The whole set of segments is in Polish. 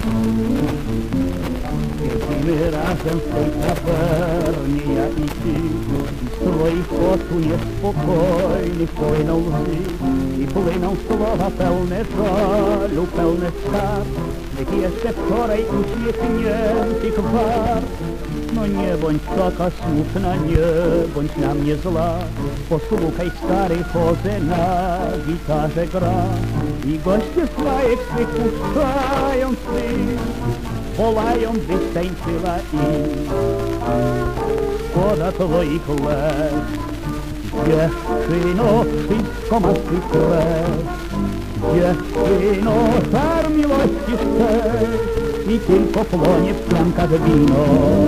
Siedzimy razem w tej tawernie, ja i ty. Z twoich oczu niespokojnych płyną łzy i płyną słowa pełne żalu, pełne skarg, tych jeszcze wczoraj uśmiechniętych wart. No nie bądź taka smutna, nie bądź na mnie zła. Posłuchaj, stary Jose na gitarze gra i goście swajek swych puszczając ty, wolają, byś tańczyła im. Szkoda twoich łez, dziewczyno, wszystko ma swój kres. Dziewczyno, żar miłości chcesz i tylko płonie w szklankach wino.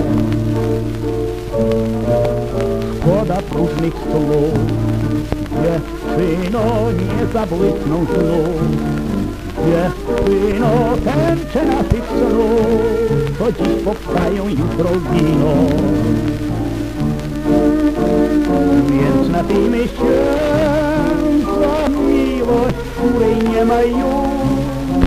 Szkoda próżnych słów, dziewczyno, nie zabłysną znów. Dziewczyno, tęcze naszych snów, co dziś powstają, jutro giną. Więc napijmy się za miłość, której nie ma już.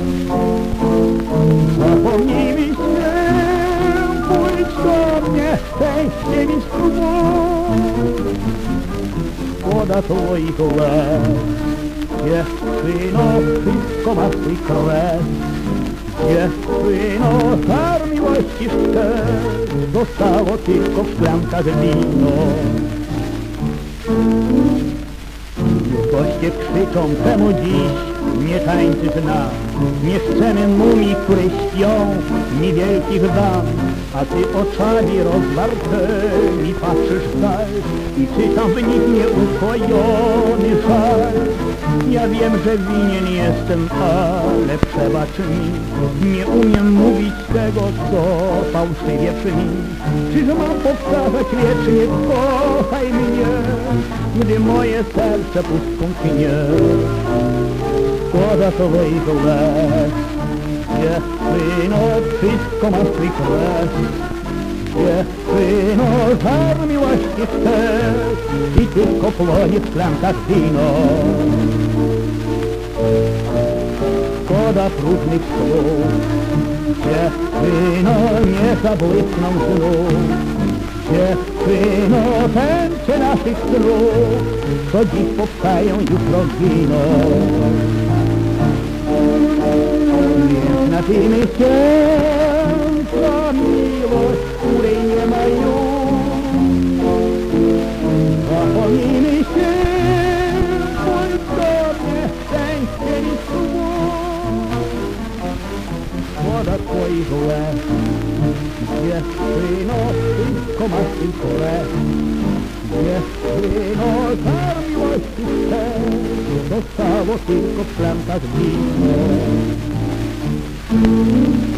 Zapomnijmy się, pójdź do mnie, szczęście mi spróbuj. Szkoda twoich łez, dziewczyno, wszystko ma swój kres. Dziewczyno, żar miłości szczęść, zostało tylko w szklankach wino. Goście krzyczą, czemu dziś nie tańczysz nam? Nie chcemy mumii, które śpią, ni wielkich dam. A ty oczami rozwartymi patrzysz w dal i czytam w nich nieukojony żal. Ja wiem, że winien jestem, ale przebacz mi. Nie umiem mówić tego, co fałszywie brzmi. Czyż mam powtarzać wiecznie, kochaj mnie, gdy moje serce pustką tnie. Szkoda twoich łez, dziewczyno, wszystko ma swój kres. Dziewczyno, żar miłości chcesz i tylko płonie w szklankach wino. Szkoda próżnych słów, dziewczyno, nie zabłysną znów. Dziewczyno, tęcze naszych snów, co dziś powstają, jutro giną. Więc napijmy się za miłość, której nie ma już. Zapomnijmy się, bądź sobie, szczęście mi spróbuj. Szkoda twoich łez, dziewczyno, wszystko ma swój kres. Dziewczyno, żar miłości chcesz, zostało tylko w szklankach wino.